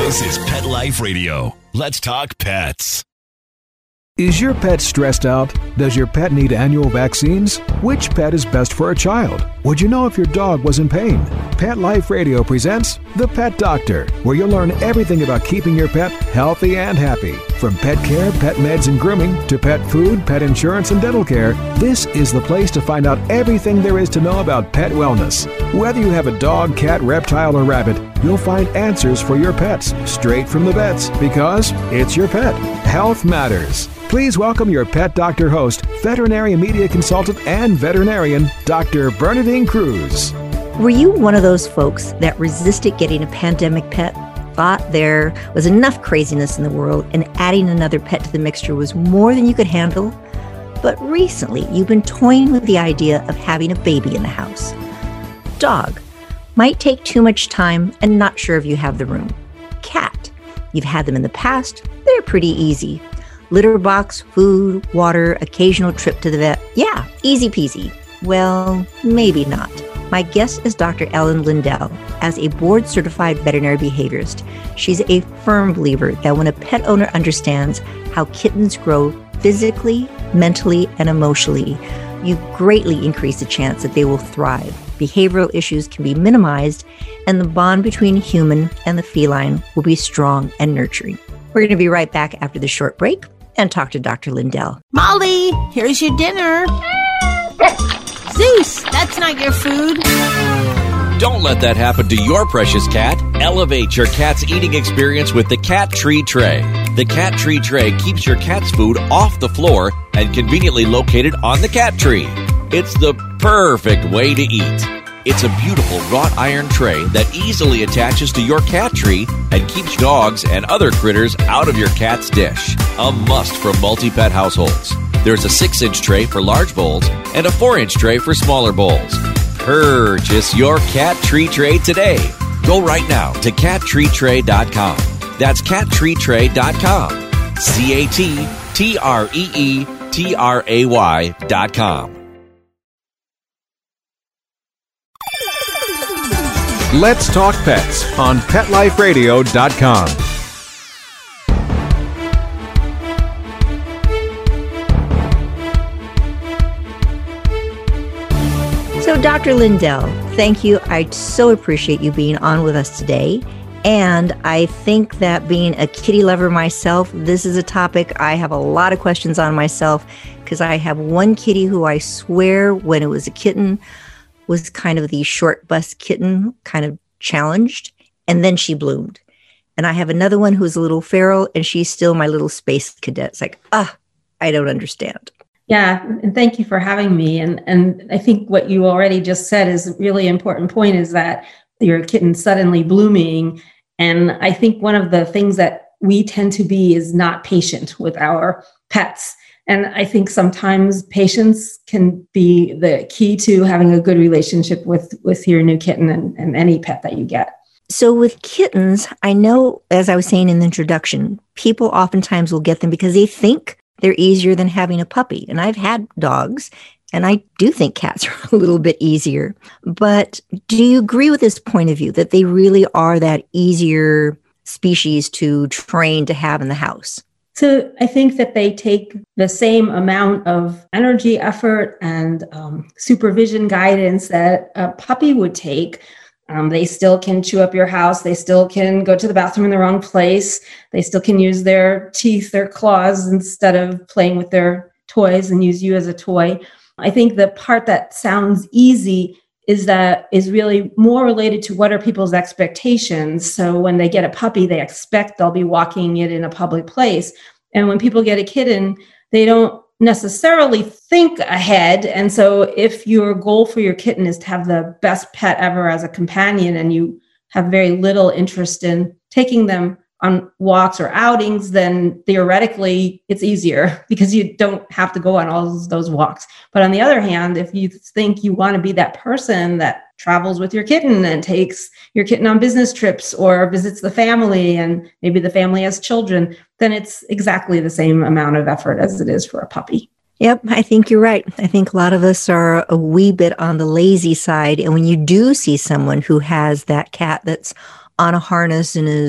This is Pet Life Radio. Let's talk pets. Is your pet stressed out? Does your pet need annual vaccines? Which pet is best for a child? Would you know if your dog was in pain? Pet Life Radio presents The Pet Doctor, where you'll learn everything about keeping your pet healthy and happy. From pet care, pet meds and grooming, to pet food, pet insurance, and dental care, this is the place to find out everything there is to know about pet wellness. Whether you have a dog, cat, reptile, or rabbit, you'll find answers for your pets straight from the vets, because it's your pet. Health matters. Please welcome your Pet Doctor host, veterinary media consultant and veterinarian, Dr. Bernadine Cruz. Were you one of those folks that resisted getting a pandemic pet, thought there was enough craziness in the world and adding another pet to the mixture was more than you could handle? But recently, you've been toying with the idea of having a baby in the house. Dog might take too much time and not sure if you have the room. Cat, you've had them in the past, they're pretty easy. Litter box, food, water, occasional trip to the vet. Yeah, easy peasy. Well, maybe not. My guest is Dr. Ellen Lindell. As a board-certified veterinary behaviorist, she's a firm believer that when a pet owner understands how kittens grow physically, mentally, and emotionally, you greatly increase the chance that they will thrive. Behavioral issues can be minimized, and the bond between human and the feline will be strong and nurturing. We're going to be right back after the short break and talk to Dr. Lindell. Molly, here's your dinner. Zeus, that's not your food. Don't let that happen to your precious cat. Elevate your cat's eating experience with the Cat Tree Tray. The Cat Tree Tray keeps your cat's food off the floor and conveniently located on the cat tree. It's the perfect way to eat. It's a beautiful wrought iron tray that easily attaches to your cat tree and keeps dogs and other critters out of your cat's dish. A must for multi-pet households. There's a 6-inch tray for large bowls and a 4-inch tray for smaller bowls. Purchase your Cat Tree Tray today. Go right now to cattreetray.com. That's cattreetray.com. cattreetray.com. Let's Talk Pets on PetLifeRadio.com. So, Dr. Lindell, thank you. I so appreciate you being on with us today. And I think that being a kitty lover myself, this is a topic I have a lot of questions on myself, because I have one kitty who I swear when it was a kitten was kind of the short bus kitten, kind of challenged, and then she bloomed. And I have another one who's a little feral, and she's still my little space cadet. It's like, I don't understand. Yeah, and thank you for having me. And I think what you already just said is a really important point, is that your kitten suddenly blooming. And I think one of the things that we tend to be is not patient with our pets. And I think sometimes patience can be the key to having a good relationship with your new kitten and any pet that you get. So with kittens, I know, as I was saying in the introduction, people oftentimes will get them because they think they're easier than having a puppy. And I've had dogs, and I do think cats are a little bit easier. But do you agree with this point of view, that they really are that easier species to train to have in the house? So I think that they take the same amount of energy, effort, and supervision guidance that a puppy would take. They still can chew up your house. They still can go to the bathroom in the wrong place. They still can use their teeth, their claws, instead of playing with their toys and use you as a toy. I think the part that sounds easy is really more related to what are people's expectations. So when they get a puppy, they expect they'll be walking it in a public place. And when people get a kitten, they don't necessarily think ahead. And so if your goal for your kitten is to have the best pet ever as a companion, and you have very little interest in taking them on walks or outings, then theoretically it's easier because you don't have to go on all those walks. But on the other hand, if you think you want to be that person that travels with your kitten and takes your kitten on business trips or visits the family, and maybe the family has children, then it's exactly the same amount of effort as it is for a puppy. Yep, I think you're right. I think a lot of us are a wee bit on the lazy side. And when you do see someone who has that cat that's on a harness and is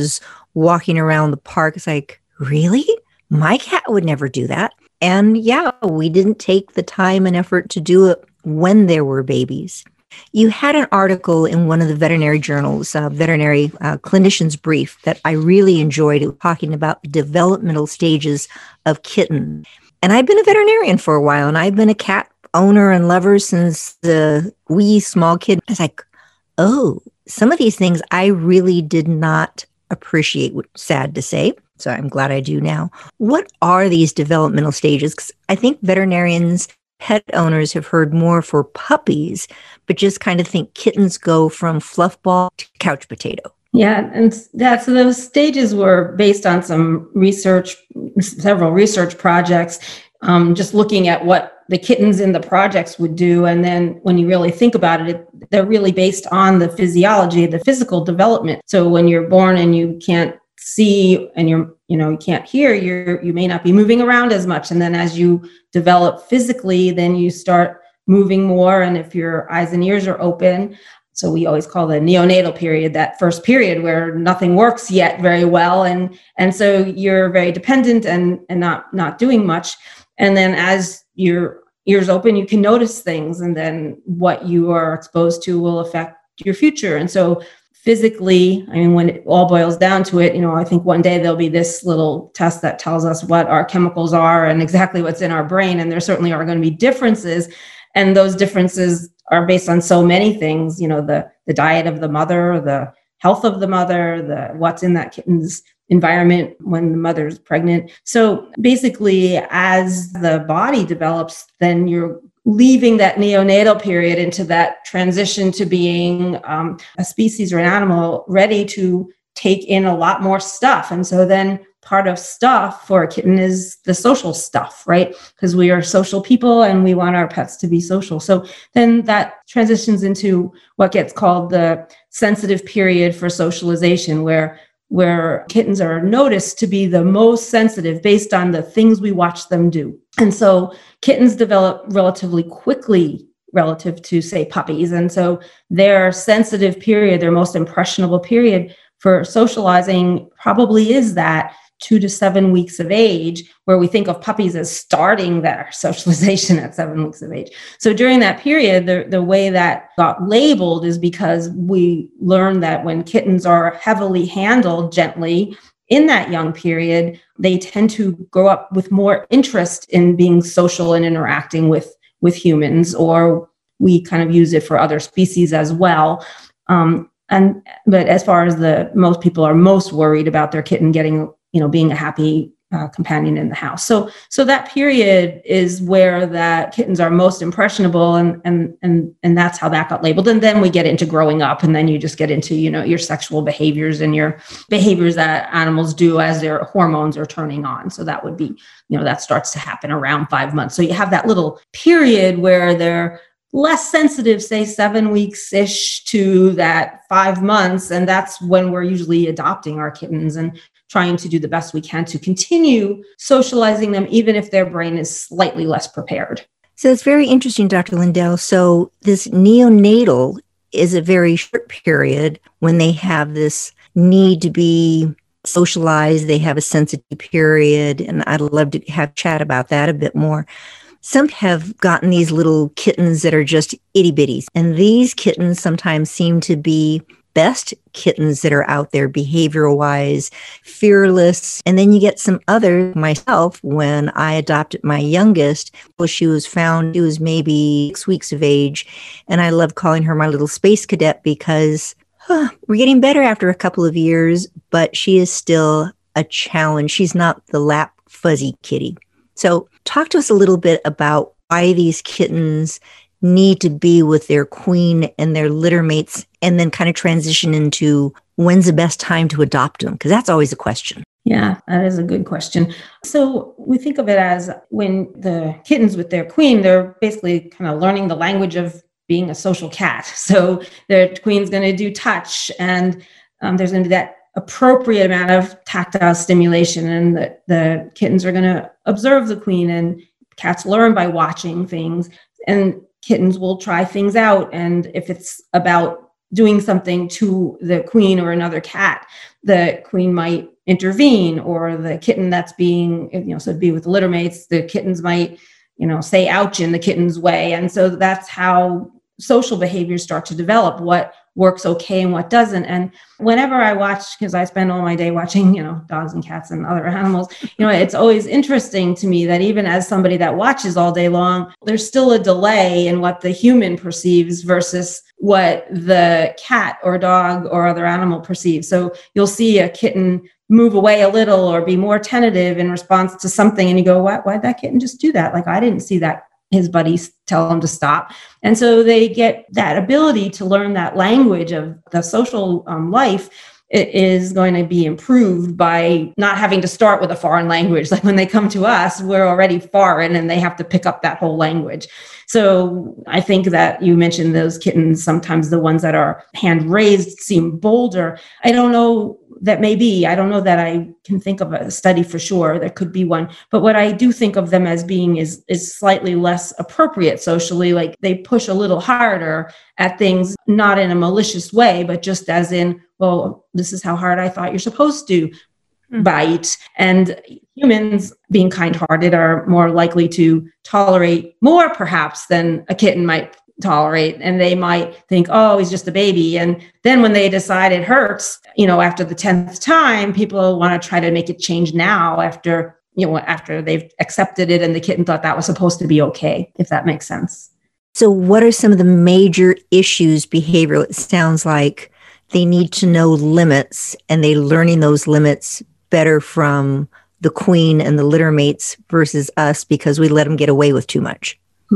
walking around the park. It's like, really? My cat would never do that. And yeah, we didn't take the time and effort to do it when there were babies. You had an article in one of the veterinary journals, Veterinary Clinician's Brief, that I really enjoyed. It was talking about the developmental stages of kittens. And I've been a veterinarian for a while, and I've been a cat owner and lover since the wee small kid. I was like, oh, some of these things I really did not appreciate, sad to say. So I'm glad I do now. What are these developmental stages? Because I think veterinarians, pet owners have heard more for puppies, but just kind of think kittens go from fluff ball to couch potato. Yeah, and so those stages were based on some research, several research projects, just looking at what the kittens in the projects would do. And then when you really think about it, they're really based on the physiology, the physical development. So when you're born and you can't see and you can't hear, you may not be moving around as much. And then as you develop physically, then you start moving more. And if your eyes and ears are open, so we always call the neonatal period, that first period where nothing works yet very well. And so you're very dependent and not doing much. And then as your ears open, you can notice things. And then what you are exposed to will affect your future. And so physically, I mean, when it all boils down to it, I think one day there'll be this little test that tells us what our chemicals are and exactly what's in our brain. And there certainly are going to be differences. And those differences are based on so many things, the diet of the mother, the health of the mother, what's in that kitten's environment when the mother's pregnant. So basically, as the body develops, then you're leaving that neonatal period into that transition to being a species or an animal ready to take in a lot more stuff. And so then part of stuff for a kitten is the social stuff, right? Because we are social people and we want our pets to be social. So then that transitions into what gets called the sensitive period for socialization, where kittens are noticed to be the most sensitive based on the things we watch them do. And so kittens develop relatively quickly relative to, say, puppies. And so their sensitive period, their most impressionable period for socializing probably is that 2 to 7 weeks of age, where we think of puppies as starting their socialization at 7 weeks of age. So during that period, the way that got labeled is because we learned that when kittens are heavily handled gently in that young period, they tend to grow up with more interest in being social and interacting with humans, or we kind of use it for other species as well. But as far as most people are most worried about their kitten getting, being a happy companion in the house. So that period is where that kittens are most impressionable, and that's how that got labeled. And then we get into growing up, and then you just get into, your sexual behaviors and your behaviors that animals do as their hormones are turning on. So that would be, that starts to happen around 5 months. So you have that little period where they're less sensitive, say 7 weeks-ish to that 5 months. And that's when we're usually adopting our kittens and trying to do the best we can to continue socializing them, even if their brain is slightly less prepared. So it's very interesting, Dr. Lindell. So this neonatal is a very short period when they have this need to be socialized. They have a sensitive period, and I'd love to have chat about that a bit more. Some have gotten these little kittens that are just itty bitties. And these kittens sometimes seem to be best kittens that are out there behavioral wise, fearless. And then you get some others. Myself, when I adopted my youngest, she was maybe 6 weeks of age. And I love calling her my little space cadet because we're getting better after a couple of years, but she is still a challenge. She's not the lap fuzzy kitty. So talk to us a little bit about why these kittens need to be with their queen and their litter mates, and then kind of transition into when's the best time to adopt them? Because that's always a question. Yeah, that is a good question. So we think of it as when the kittens with their queen, they're basically kind of learning the language of being a social cat. So their queen's going to do touch, and there's going to be that appropriate amount of tactile stimulation, and the kittens are going to observe the queen, and cats learn by watching things, and kittens will try things out. And if it's about doing something to the queen or another cat, the queen might intervene, or the kitten that's being, so it'd be with littermates, the kittens might, say ouch in the kitten's way. And so that's how social behaviors start to develop, what works okay and what doesn't. And whenever I watch, because I spend all my day watching, dogs and cats and other animals, it's always interesting to me that even as somebody that watches all day long, there's still a delay in what the human perceives versus what the cat or dog or other animal perceives. So you'll see a kitten move away a little or be more tentative in response to something. And you go, why'd that kitten just do that? Like, I didn't see that. His buddies tell him to stop. And so they get that ability to learn that language of the social life. It is going to be improved by not having to start with a foreign language. Like when they come to us, we're already foreign and they have to pick up that whole language. So I think that you mentioned those kittens, sometimes the ones that are hand raised seem bolder. I don't know. That may be, I don't know that I can think of a study for sure. There could be one. But what I do think of them as being is slightly less appropriate socially. Like they push a little harder at things, not in a malicious way, but just as in, well, this is how hard I thought you're supposed to bite. And humans, being kind-hearted, are more likely to tolerate more perhaps than a kitten might tolerate. And they might think, oh, he's just a baby. And then when they decide it hurts, after the 10th time, people want to try to make it change now after they've accepted it and the kitten thought that was supposed to be okay, if that makes sense. So what are some of the major issues behavioral? It sounds like they need to know limits, and they're learning those limits better from the queen and the littermates versus us because we let them get away with too much.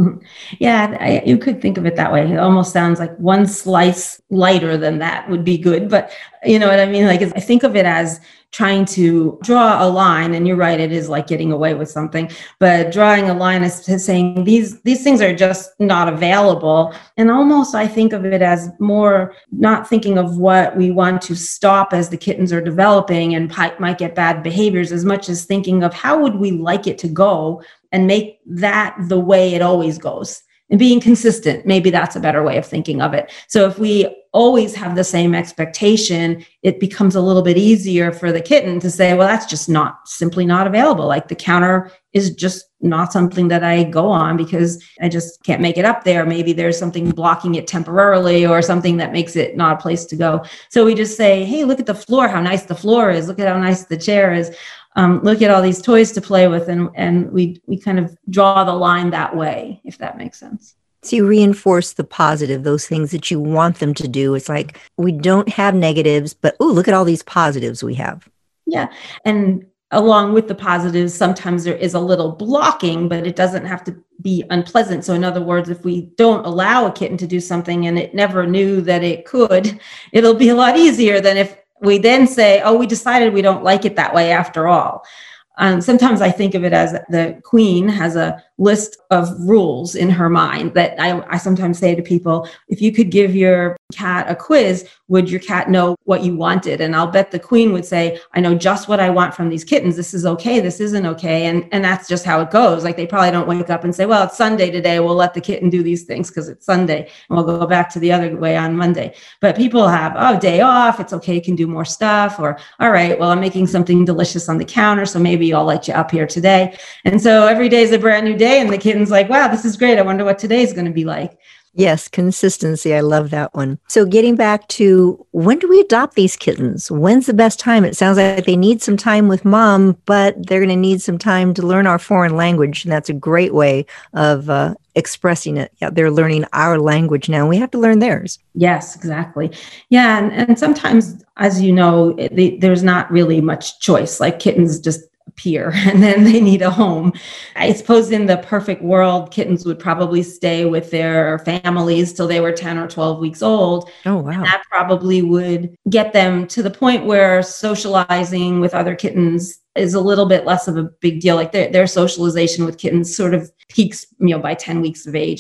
Yeah, you could think of it that way. It almost sounds like one slice lighter than that would be good. But you know what I mean? Like, I think of it as trying to draw a line, and you're right, it is like getting away with something, but drawing a line is saying these things are just not available. And almost I think of it as more not thinking of what we want to stop as the kittens are developing and might get bad behaviors, as much as thinking of how would we like it to go and make that the way it always goes. And being consistent, maybe that's a better way of thinking of it. So if we always have the same expectation, it becomes a little bit easier for the kitten to say, well, that's just simply not available. Like the counter is just not something that I go on because I just can't make it up there. Maybe there's something blocking it temporarily or something that makes it not a place to go. So we just say, hey, look at the floor, how nice the floor is. Look at how nice the chair is. Look at all these toys to play with, and we kind of draw the line that way, if that makes sense. So you reinforce the positive, those things that you want them to do. It's like we don't have negatives, but look at all these positives we have. Yeah. And along with the positives, sometimes there is a little blocking, but it doesn't have to be unpleasant. So in other words, if we don't allow a kitten to do something and it never knew that it could, it'll be a lot easier than if we then say, oh, we decided we don't like it that way after all. Sometimes I think of it as the queen has a list of rules in her mind that I sometimes say to people, if you could give your cat a quiz, would your cat know what you wanted? And I'll bet the queen would say, I know just what I want from these kittens. This is okay. This isn't okay. And that's just how it goes. Like they probably don't wake up and say, well, it's Sunday today. We'll let the kitten do these things because it's Sunday. And we'll go back to the other way on Monday. But people have, day off. It's okay. You can do more stuff. Or, all right, well, I'm making something delicious on the counter. So maybe I'll let you up here today. And so every day is a brand new day. And the kitten's like, wow, this is great. I wonder what today is going to be like. Yes, consistency. I love that one. So getting back to when do we adopt these kittens? When's the best time? It sounds like they need some time with mom, but they're going to need some time to learn our foreign language. And that's a great way of expressing it. Yeah, they're learning our language now. We have to learn theirs. Yes, exactly. Yeah. And sometimes, as you know, there's not really much choice. Like kittens just appear and then they need a home. I suppose in the perfect world, kittens would probably stay with their families till they were 10 or 12 weeks old. Oh, wow. And that probably would get them to the point where socializing with other kittens is a little bit less of a big deal. Like their socialization with kittens sort of peaks, by 10 weeks of age.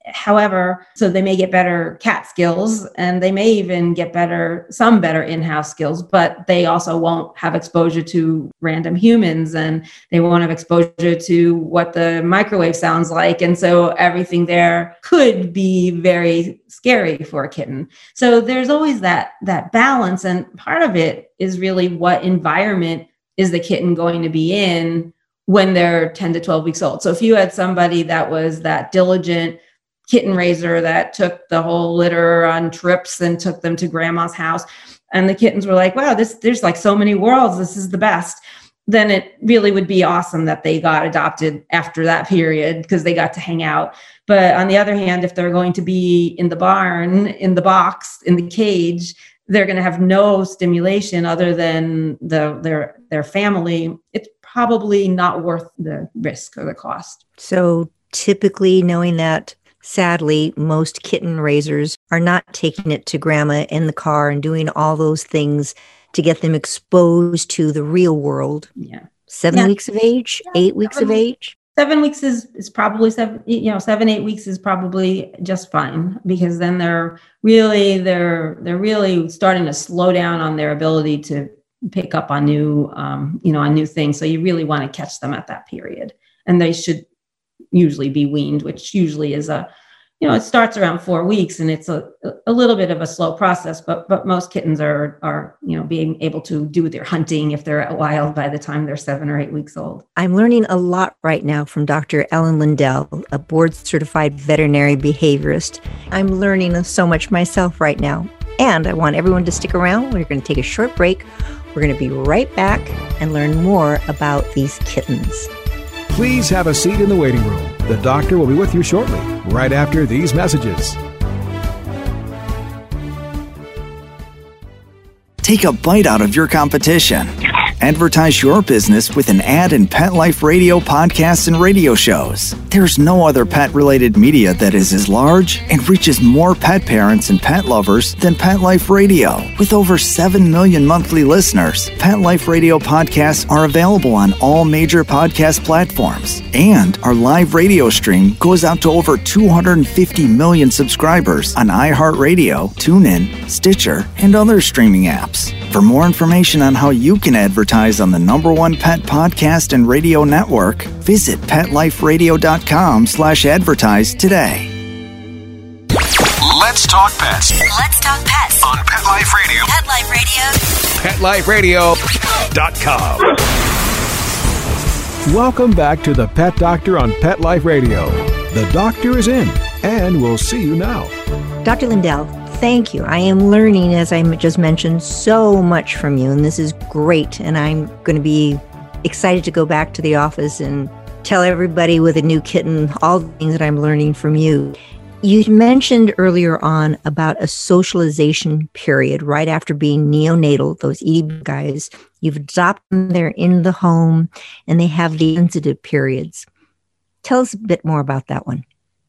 However, so they may get better cat skills, and they may even get some better in-house skills, but they also won't have exposure to random humans, and they won't have exposure to what the microwave sounds like. And so everything there could be very scary for a kitten. So there's always that balance. And part of it is really what environment is the kitten going to be in when they're 10 to 12 weeks old. So if you had somebody that was that diligent kitten raiser that took the whole litter on trips and took them to grandma's house, and the kittens were like, wow, there's like so many worlds, this is the best, then it really would be awesome that they got adopted after that period because they got to hang out. But on the other hand, if they're going to be in the barn, in the box, in the cage, they're going to have no stimulation other than their family. It's probably not worth the risk or the cost. So typically, knowing that, sadly, most kitten raisers are not taking it to grandma in the car and doing all those things to get them exposed to the real world. Yeah. 7 weeks of age, 8 weeks of age. 7 weeks is probably 7-8 weeks is probably just fine, because then they're really starting to slow down on their ability to pick up on new things. So you really want to catch them at that period, and they should usually be weaned, which usually is it starts around 4 weeks, and it's a little bit of a slow process, but most kittens are being able to do their hunting if they're at wild by the time they're 7 or 8 weeks old. I'm learning a lot right now from Dr. Ellen Lindell, a board-certified veterinary behaviorist. I'm learning so much myself right now, and I want everyone to stick around. We're going to take a short break. We're going to be right back and learn more about these kittens. Please have a seat in the waiting room. The doctor will be with you shortly, right after these messages. Take a bite out of your competition. Advertise your business with an ad in Pet Life Radio podcasts and radio shows. There's no other pet-related media that is as large and reaches more pet parents and pet lovers than Pet Life Radio. With over 7 million monthly listeners, Pet Life Radio podcasts are available on all major podcast platforms. And our live radio stream goes out to over 250 million subscribers on iHeartRadio, TuneIn, Stitcher, and other streaming apps. For more information on how you can advertise on the #1 pet podcast and radio network, visit PetLifeRadio.com/advertise today. Let's talk pets. Let's talk pets On Pet Life Radio. Pet Life Radio. PetLifeRadio.com. Welcome back to the Pet Doctor on Pet Life Radio. The doctor is in, and we'll see you now. Dr. Lindell, thank you. I am learning, as I just mentioned, so much from you, and this is great. And I'm going to be excited to go back to the office and tell everybody with a new kitten all the things that I'm learning from you. You mentioned earlier on about a socialization period right after being neonatal, those ED guys. You've adopted them, they're in the home, and they have the sensitive periods. Tell us a bit more about that one.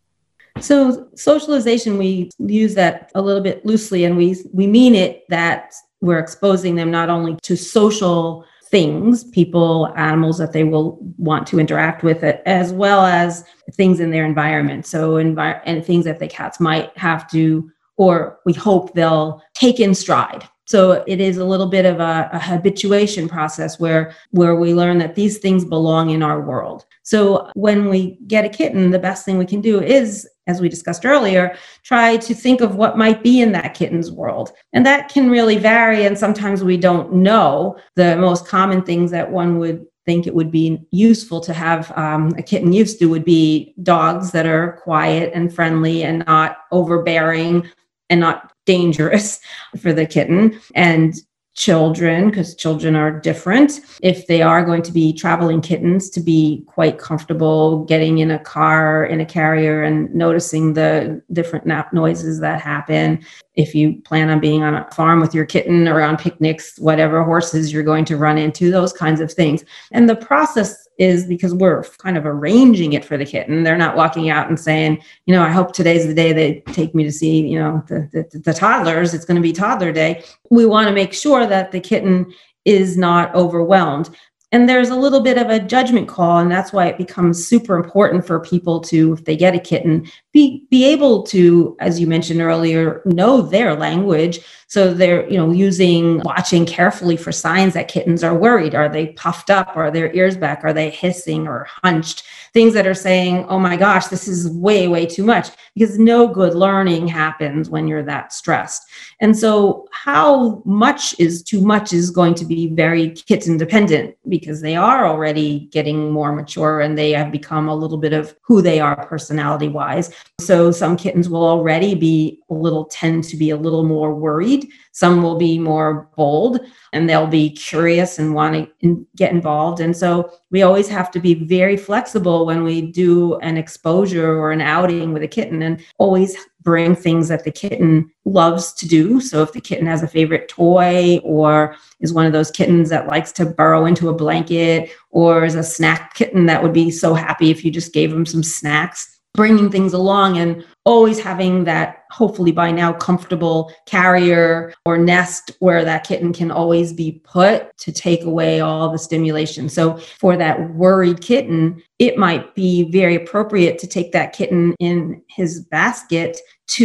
So socialization, we use that a little bit loosely, and we mean it that we're exposing them not only to social things, people, animals that they will want to interact with, it, as well as things in their environment. So and things that the cats might have to, or we hope they'll take in stride. So it is a little bit of a habituation process where we learn that these things belong in our world. So when we get a kitten, the best thing we can do is, as we discussed earlier, try to think of what might be in that kitten's world. And that can really vary. And sometimes we don't know. The most common things that one would think it would be useful to have a kitten used to would be dogs that are quiet and friendly and not overbearing and not dangerous for the kitten, and children, because children are different. If they are going to be traveling kittens, to be quite comfortable getting in a car, in a carrier, and noticing the different nap noises that happen. If you plan on being on a farm with your kitten or on picnics, whatever horses you're going to run into, those kinds of things. And the process is, because we're kind of arranging it for the kitten. They're not walking out and saying, I hope today's the day they take me to see, the toddlers. It's going to be toddler day. We want to make sure that the kitten is not overwhelmed. And there's a little bit of a judgment call, and that's why it becomes super important for people to, if they get a kitten, be able to, as you mentioned earlier, know their language. So they're, watching carefully for signs that kittens are worried. Are they puffed up? Are their ears back? Are they hissing or hunched? Things that are saying, oh my gosh, this is way, way too much, because no good learning happens when you're that stressed. And so how much is too much is going to be very kitten dependent, because they are already getting more mature and they have become a little bit of who they are personality wise. So some kittens will already tend to be a little more worried. Some will be more bold and they'll be curious and want to get involved. And so we always have to be very flexible when we do an exposure or an outing with a kitten, and always bring things that the kitten loves to do. So if the kitten has a favorite toy, or is one of those kittens that likes to burrow into a blanket, or is a snack kitten that would be so happy if you just gave them some snacks, bringing things along and always having that, hopefully by now, comfortable carrier or nest where that kitten can always be put to take away all the stimulation. So for that worried kitten, it might be very appropriate to take that kitten in his basket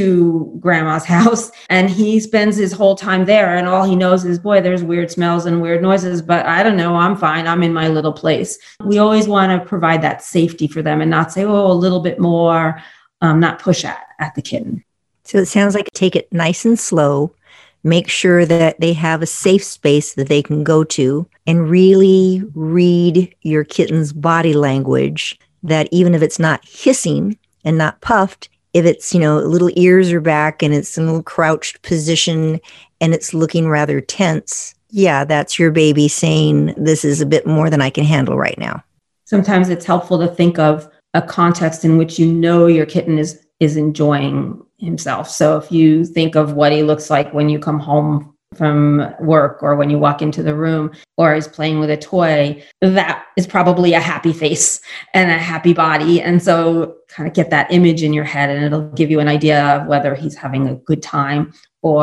to grandma's house, and he spends his whole time there, and all he knows is, boy, there's weird smells and weird noises, but I don't know, I'm fine, I'm in my little place. We always want to provide that safety for them and not say, oh, a little bit more, not push at the kitten. So it sounds like take it nice and slow, make sure that they have a safe space that they can go to, and really read your kitten's body language, that even if it's not hissing and not puffed, if it's, little ears are back and it's in a little crouched position and it's looking rather tense, yeah, that's your baby saying, this is a bit more than I can handle right now. Sometimes it's helpful to think of a context in which your kitten is enjoying himself. So if you think of what he looks like when you come home from work, or when you walk into the room, or he's playing with a toy, that is probably a happy face and a happy body. And so kind of get that image in your head, and it'll give you an idea of whether he's having a good time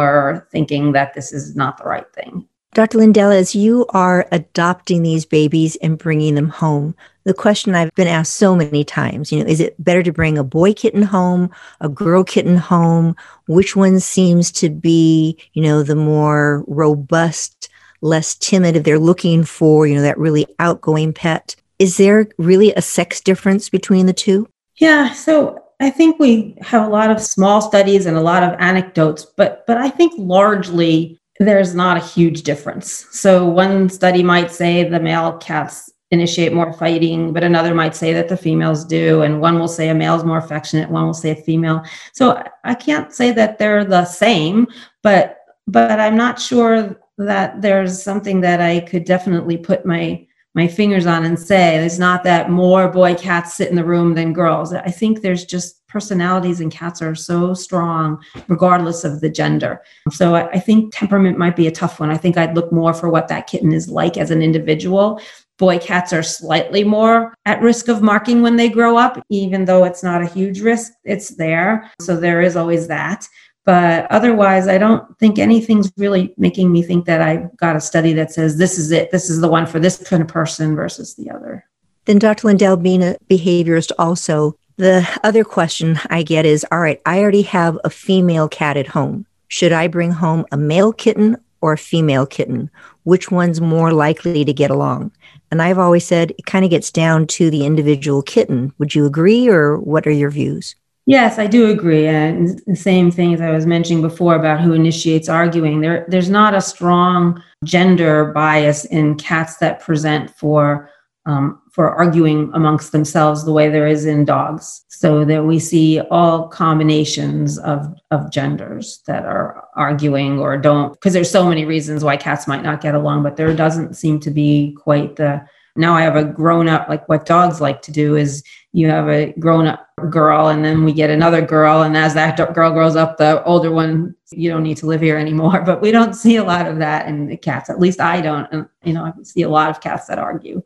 or thinking that this is not the right thing. Dr. Lindell, as you are adopting these babies and bringing them home, the question I've been asked so many times, is it better to bring a boy kitten home, a girl kitten home? Which one seems to be, the more robust, less timid if they're looking for, that really outgoing pet? Is there really a sex difference between the two? Yeah, so I think we have a lot of small studies and a lot of anecdotes, but I think largely there's not a huge difference. So one study might say the male cats initiate more fighting, but another might say that the females do. And one will say a male is more affectionate, one will say a female. So I can't say that they're the same, but I'm not sure that there's something that I could definitely put my fingers on and say, it's not that more boy cats sit in the room than girls. I think there's just personalities, and cats are so strong regardless of the gender. So I think temperament might be a tough one. I think I'd look more for what that kitten is like as an individual. Boy cats are slightly more at risk of marking when they grow up, even though it's not a huge risk, it's there. So there is always that. But otherwise, I don't think anything's really making me think that I've got a study that says this is it, this is the one for this kind of person versus the other. Then Dr. Lindell, being a behaviorist also, the other question I get is, all right, I already have a female cat at home. Should I bring home a male kitten or a female kitten? Which one's more likely to get along? And I've always said it kind of gets down to the individual kitten. Would you agree, or what are your views? Yes, I do agree. And the same thing as I was mentioning before about who initiates arguing. There's not a strong gender bias in cats that present for arguing amongst themselves the way there is in dogs. So that we see all combinations of genders that are arguing or don't, because there's so many reasons why cats might not get along, but there doesn't seem to be quite now I have a grown up, like what dogs like to do is you have a grown up girl and then we get another girl. And as that girl grows up, the older one, you don't need to live here anymore. But we don't see a lot of that in the cats. At least I don't. And, I see a lot of cats that argue.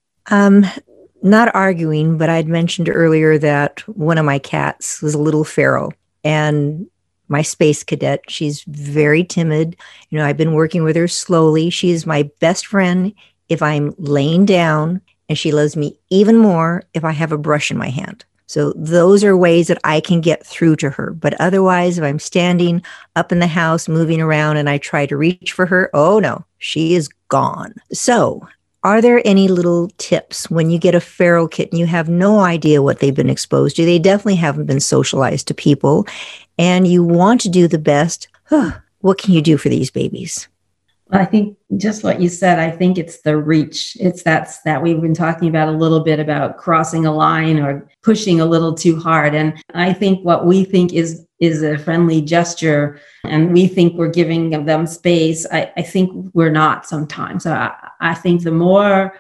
Not arguing, but I'd mentioned earlier that one of my cats was a little feral, and my space cadet, she's very timid. I've been working with her slowly. She is my best friend if I'm laying down, and she loves me even more if I have a brush in my hand. So those are ways that I can get through to her. But otherwise, if I'm standing up in the house, moving around, and I try to reach for her, oh no, she is gone. So are there any little tips when you get a feral kitten? You have no idea what they've been exposed to. They definitely haven't been socialized to people, and you want to do the best. What can you do for these babies? I think just what you said, I think it's the reach. It's that we've been talking about a little bit about crossing a line or pushing a little too hard. And I think what we think is a friendly gesture, and we think we're giving them space. I think we're not sometimes. I think the more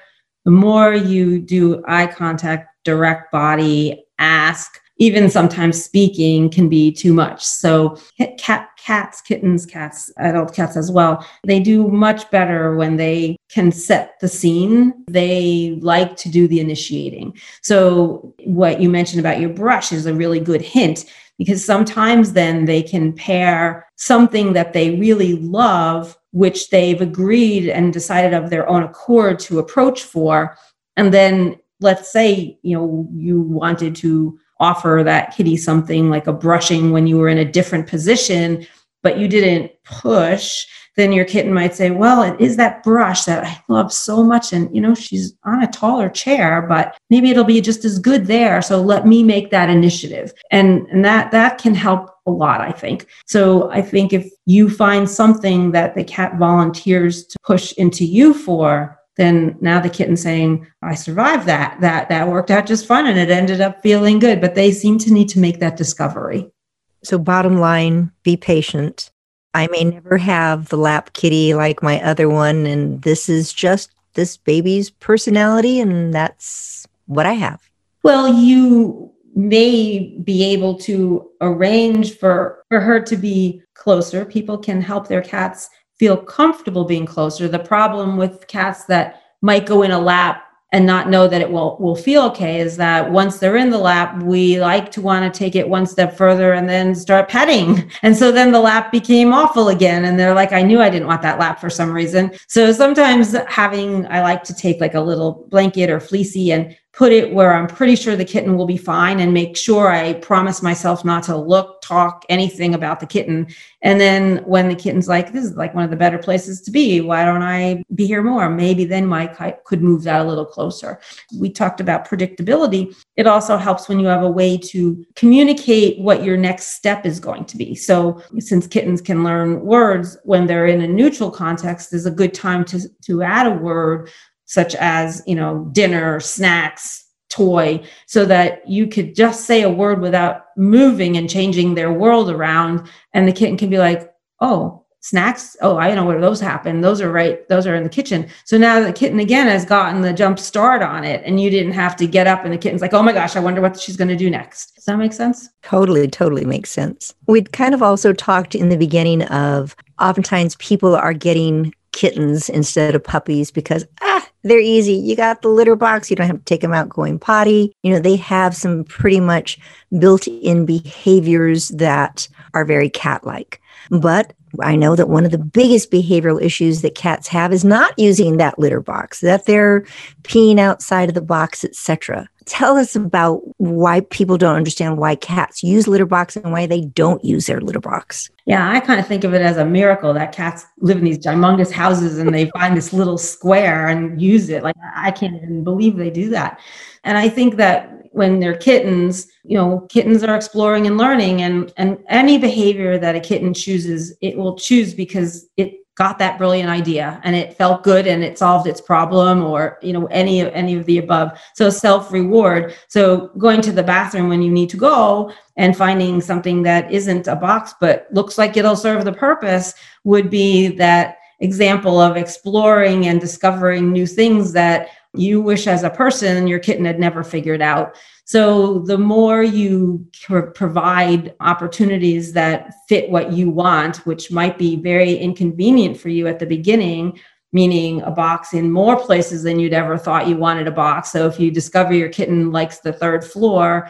you do eye contact, direct body, ask, even sometimes speaking can be too much. So kittens, adult cats as well, they do much better when they can set the scene. They like to do the initiating. So what you mentioned about your brush is a really good hint, because sometimes then they can pair something that they really love, which they've agreed and decided of their own accord to approach for. And then let's say, you wanted to offer that kitty something like a brushing when you were in a different position, but you didn't push, then your kitten might say, well, it is that brush that I love so much. And, she's on a taller chair, but maybe it'll be just as good there. So let me make that initiative. And that can help a lot, I think. So I think if you find something that the cat volunteers to push into you for, then now the kitten's saying, I survived that. That worked out just fine, and it ended up feeling good. But they seem to need to make that discovery. So bottom line, be patient. I may never have the lap kitty like my other one, and this is just this baby's personality, and that's what I have. Well, you may be able to arrange for her to be closer. People can help their cats feel comfortable being closer. The problem with cats that might go in a lap and not know that it will feel okay is that once they're in the lap, we like to want to take it one step further and then start petting. And so then the lap became awful again. And they're like, I knew I didn't want that lap for some reason. So sometimes I like to take like a little blanket or fleecy and put it where I'm pretty sure the kitten will be fine, and make sure I promise myself not to look, talk, anything about the kitten. And then when the kitten's like, this is like one of the better places to be, why don't I be here more? Maybe then Mike could move that a little closer. We talked about predictability. It also helps when you have a way to communicate what your next step is going to be. So since kittens can learn words, when they're in a neutral context, is a good time to add a word such as, dinner, snacks, toy, so that you could just say a word without moving and changing their world around. And the kitten can be like, oh, snacks. Oh, I know where those happen. Those are in the kitchen. So now the kitten again has gotten the jump start on it, and you didn't have to get up, and the kitten's like, oh my gosh, I wonder what she's going to do next. Does that make sense? Totally makes sense. We'd kind of also talked in the beginning of oftentimes people are getting kittens instead of puppies because they're easy. You got the litter box. You don't have to take them out going potty. They have some pretty much built-in behaviors that are very cat-like. But I know that one of the biggest behavioral issues that cats have is not using that litter box, that they're peeing outside of the box, etc. Tell us about why people don't understand why cats use litter box and why they don't use their litter box. Yeah, I kind of think of it as a miracle that cats live in these humongous houses and they find this little square and use it. Like, I can't even believe they do that. And I think that when they're kittens, kittens are exploring and learning, and any behavior that a kitten chooses, it will choose because it got that brilliant idea and it felt good and it solved its problem, or, any of the above. So self-reward. So going to the bathroom when you need to go and finding something that isn't a box, but looks like it'll serve the purpose, would be that example of exploring and discovering new things that you wish as a person your kitten had never figured out. So the more you provide opportunities that fit what you want, which might be very inconvenient for you at the beginning, meaning a box in more places than you'd ever thought you wanted a box. So if you discover your kitten likes the third floor,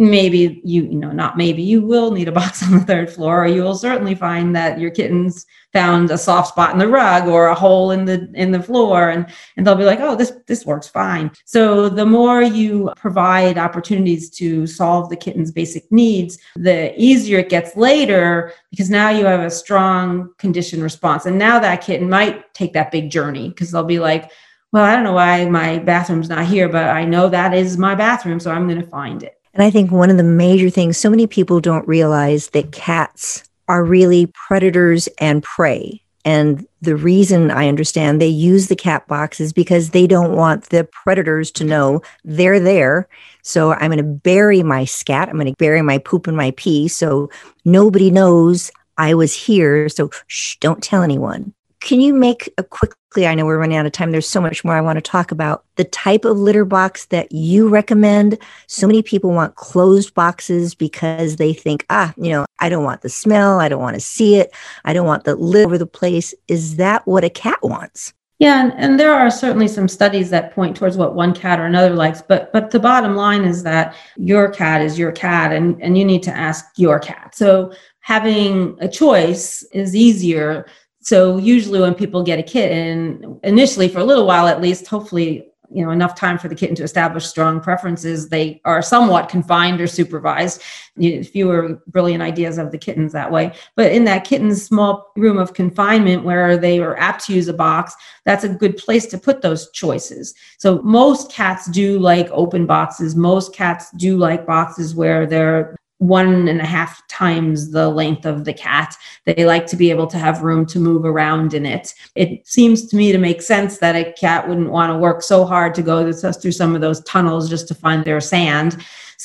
maybe you will need a box on the third floor, or you will certainly find that your kitten's found a soft spot in the rug or a hole in the floor, and they'll be like, oh, this works fine. So the more you provide opportunities to solve the kitten's basic needs, the easier it gets later, because now you have a strong conditioned response. And now that kitten might take that big journey, because they'll be like, well, I don't know why my bathroom's not here, but I know that is my bathroom, so I'm going to find it. And I think one of the major things, so many people don't realize that cats are really predators and prey. And the reason I understand they use the cat box is because they don't want the predators to know they're there. So I'm going to bury my scat. I'm going to bury my poop and my pee, so nobody knows I was here. So shh, don't tell anyone. Can you make a quickly, I know we're running out of time, there's so much more I want to talk about, the type of litter box that you recommend? So many people want closed boxes because they think, I don't want the smell, I don't want to see it, I don't want the litter over the place. Is that what a cat wants? Yeah, and there are certainly some studies that point towards what one cat or another likes, but the bottom line is that your cat is your cat, and you need to ask your cat. So having a choice is easier. So usually when people get a kitten, initially for a little while at least, hopefully, enough time for the kitten to establish strong preferences, they are somewhat confined or supervised. Fewer brilliant ideas of the kittens that way. But in that kitten's small room of confinement where they are apt to use a box, that's a good place to put those choices. So most cats do like open boxes. Most cats do like boxes where they're 1.5 times the length of the cat. They like to be able to have room to move around in it. It seems to me to make sense that a cat wouldn't want to work so hard to go through some of those tunnels just to find their sand.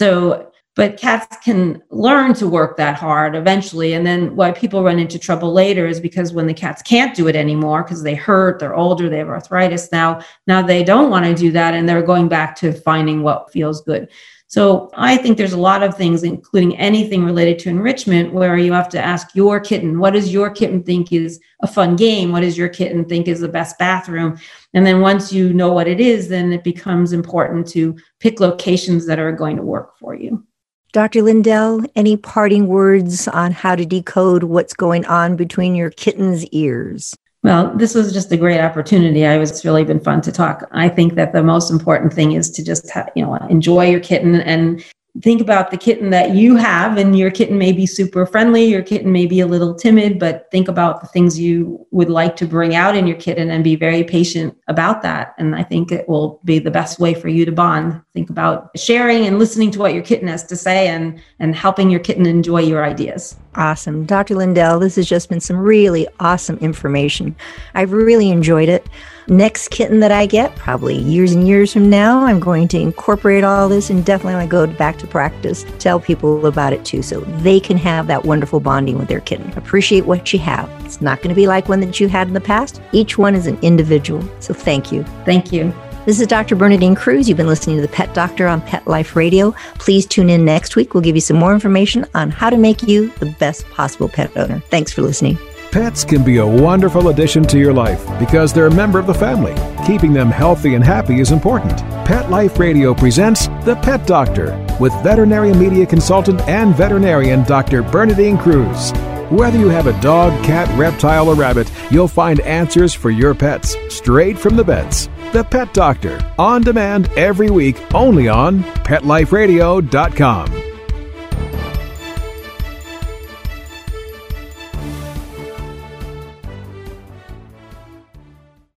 But cats can learn to work that hard eventually. And then why people run into trouble later is because when the cats can't do it anymore, because they hurt, they're older, they have arthritis now they don't want to do that, and they're going back to finding what feels good. So I think there's a lot of things, including anything related to enrichment, where you have to ask your kitten, what does your kitten think is a fun game? What does your kitten think is the best bathroom? And then once you know what it is, then it becomes important to pick locations that are going to work for you. Dr. Lindell, any parting words on how to decode what's going on between your kitten's ears? Well, this was just a great opportunity. It's really been fun to talk. I think that the most important thing is to just, enjoy your kitten and think about the kitten that you have. And your kitten may be super friendly. Your kitten may be a little timid, but think about the things you would like to bring out in your kitten and be very patient about that. And I think it will be the best way for you to bond. Think about sharing and listening to what your kitten has to say and helping your kitten enjoy your ideas. Awesome. Dr. Lindell, this has just been some really awesome information. I've really enjoyed it. Next kitten that I get, probably years and years from now, I'm going to incorporate all this and definitely when I go back to practice, tell people about it too, so they can have that wonderful bonding with their kitten. Appreciate what you have. It's not going to be like one that you had in the past. Each one is an individual. So thank you. Thank you. This is Dr. Bernadine Cruz. You've been listening to The Pet Doctor on Pet Life Radio. Please tune in next week. We'll give you some more information on how to make you the best possible pet owner. Thanks for listening. Pets can be a wonderful addition to your life because they're a member of the family. Keeping them healthy and happy is important. Pet Life Radio presents The Pet Doctor with veterinary media consultant and veterinarian Dr. Bernadine Cruz. Whether you have a dog, cat, reptile, or rabbit, you'll find answers for your pets straight from the vets. The Pet Doctor, on demand every week, only on PetLifeRadio.com.